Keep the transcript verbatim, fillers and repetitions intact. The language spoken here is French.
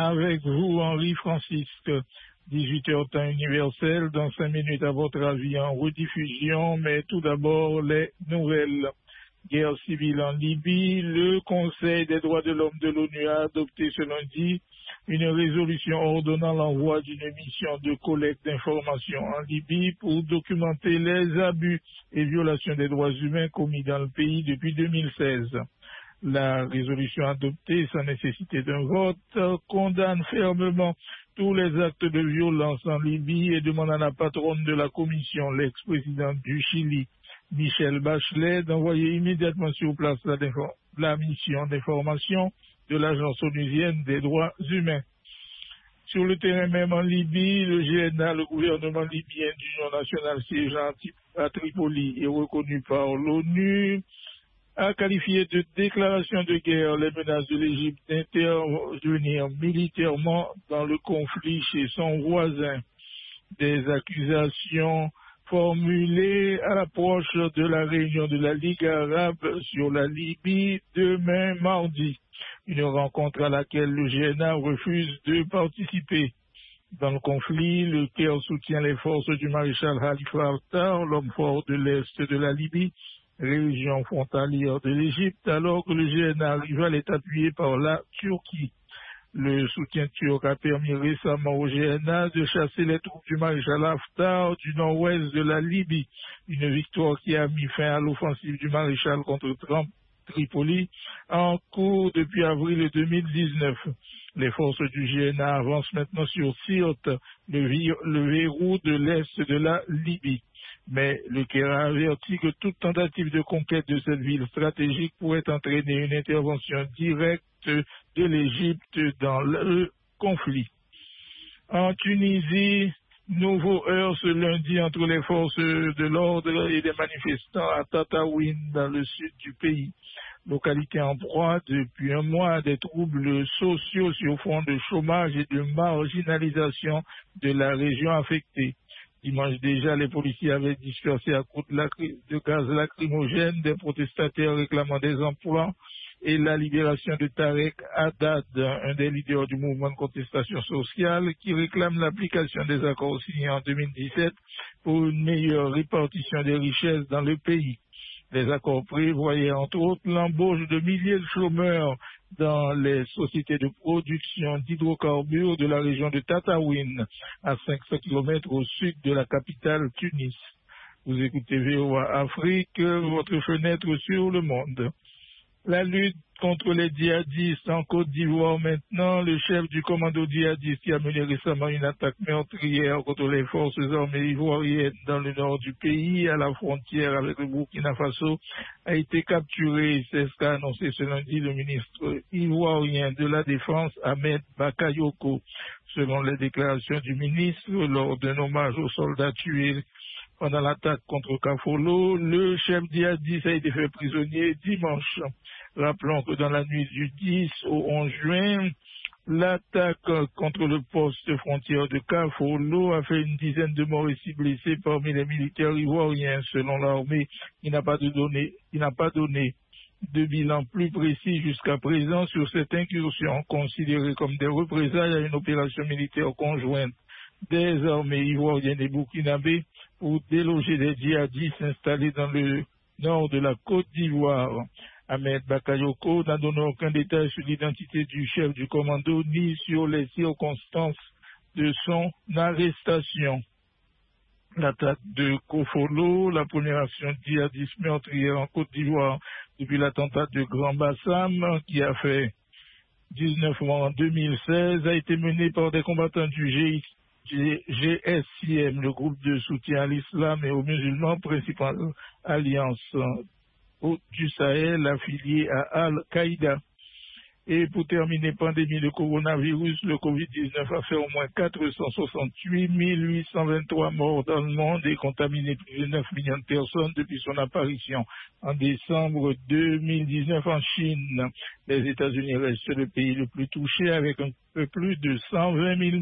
avec vous, Henri Francisque. dix-huit heures temps universel, dans cinq minutes à votre avis en rediffusion, mais tout d'abord les nouvelles. Guerre civile en Libye, le Conseil des droits de l'homme de l'ONU a adopté ce lundi une résolution ordonnant l'envoi d'une mission de collecte d'informations en Libye pour documenter les abus et violations des droits humains commis dans le pays depuis deux mille seize. La résolution adoptée, sans nécessité d'un vote, condamne fermement tous les actes de violence en Libye et demande à la patronne de la commission, l'ex-présidente du Chili, Michelle Bachelet, d'envoyer immédiatement sur place la, la mission d'information de l'Agence onusienne des droits humains. Sur le terrain même en Libye, le G N A, le gouvernement libyen d'Union nationale siégeant à Tripoli et reconnu par l'ONU, a qualifié de déclaration de guerre les menaces de l'Égypte d'intervenir militairement dans le conflit chez son voisin. Des accusations formulées à l'approche de la réunion de la Ligue arabe sur la Libye demain mardi, une rencontre à laquelle le G N A refuse de participer. Dans le conflit, le Caire soutient les forces du maréchal Khalifa Haftar, l'homme fort de l'Est de la Libye, région frontalière de l'Égypte, alors que le G N A rival est appuyé par la Turquie. Le soutien turc a permis récemment au G N A de chasser les troupes du maréchal Haftar du nord-ouest de la Libye, une victoire qui a mis fin à l'offensive du maréchal contre Tripoli en cours depuis avril deux mille dix-neuf. Les forces du G N A avancent maintenant sur Sirte, le, le verrou de l'est de la Libye. Mais le Caire a averti que toute tentative de conquête de cette ville stratégique pourrait entraîner une intervention directe de l'Égypte dans le conflit. En Tunisie, nouveau heurt ce lundi entre les forces de l'ordre et les manifestants à Tataouine dans le sud du pays. Localité en proie depuis un mois à des troubles sociaux sur fond de chômage et de marginalisation de la région affectée. Dimanche déjà, les policiers avaient dispersé à coups de gaz lacrymogène des protestataires réclamant des emplois et la libération de Tarek Haddad, un des leaders du mouvement de contestation sociale qui réclame l'application des accords signés en deux mille dix-sept pour une meilleure répartition des richesses dans le pays. Les accords prévoyaient entre autres l'embauche de milliers de chômeurs dans les sociétés de production d'hydrocarbures de la région de Tataouine, à cinq cents kilomètres au sud de la capitale Tunis. Vous écoutez V O A Afrique, votre fenêtre sur le monde. La lutte contre les djihadistes en Côte d'Ivoire maintenant, le chef du commando djihadiste qui a mené récemment une attaque meurtrière contre les forces armées ivoiriennes dans le nord du pays, à la frontière avec le Burkina Faso, a été capturé. C'est ce qu'a annoncé ce lundi le ministre ivoirien de la Défense, Ahmed Bakayoko. Selon les déclarations du ministre, lors d'un hommage aux soldats tués pendant l'attaque contre Kafolo, le chef djihadiste a été fait prisonnier dimanche. Rappelons que dans la nuit du dix au onze juin, l'attaque contre le poste frontière de Kafolo a fait une dizaine de morts et six blessés parmi les militaires ivoiriens. Selon l'armée, il n'a pas de données, il n'a pas donné de bilan plus précis jusqu'à présent sur cette incursion considérée comme des représailles à une opération militaire conjointe des armées ivoiriennes et burkinabées pour déloger des djihadistes installés dans le nord de la Côte d'Ivoire. Ahmed Bakayoko n'a donné aucun détail sur l'identité du chef du commando ni sur les circonstances de son arrestation. L'attaque de Kofolo, la première action djihadiste meurtrière en Côte d'Ivoire depuis l'attentat de Grand Bassam qui a fait dix-neuf mois en deux mille seize, a été menée par des combattants du G S I M, le groupe de soutien à l'islam et aux musulmans, principale alliance du Sahel affiliée à Al-Qaïda. Et pour terminer, pandémie de coronavirus, le covid dix-neuf a fait au moins quatre cent soixante-huit mille huit cent vingt-trois morts dans le monde et contaminé plus de neuf millions de personnes depuis son apparition en décembre deux mille dix-neuf en Chine. Les États-Unis restent le pays le plus touché avec un peu plus de cent vingt mille